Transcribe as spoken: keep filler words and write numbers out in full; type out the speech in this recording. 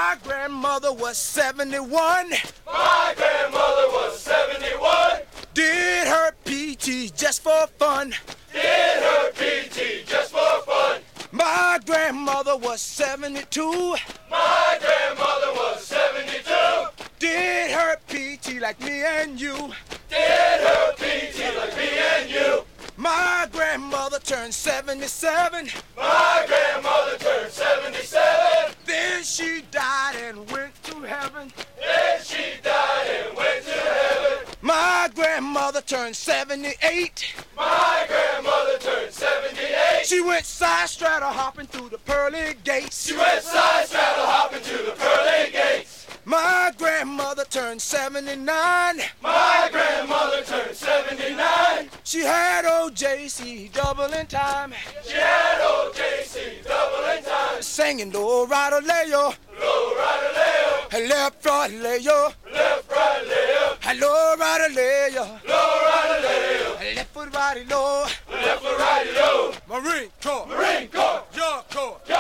My grandmother was seventy-one. My grandmother was seventy-one. Did her P T just for fun. Did her P T just for fun. My grandmother was seventy-two. My grandmother was seventy-two. Did her P T like me and you. Did her P T like me and you. My grandmother turned seventy-seven. My grandmother turned seventy-seven. Then she died and went to heaven. Then she died and went to heaven. My grandmother turned seventy-eight. My grandmother turned seventy-eight. She went side straddle hopping through the pearly gates. She went side straddle hopping to the pearly gates. My grandmother turned seventy-nine. My grandmother turned seventy-nine. She had old J C double in time. She had old J C double in time. Singing low rider layo. Low rider layo. Hey, left right layo. Left right layo. Hey, low rider layo. Low rider layo. Hey, left foot righty low. Left foot righty low. Marine Corps. Marine Corps. Your Corps.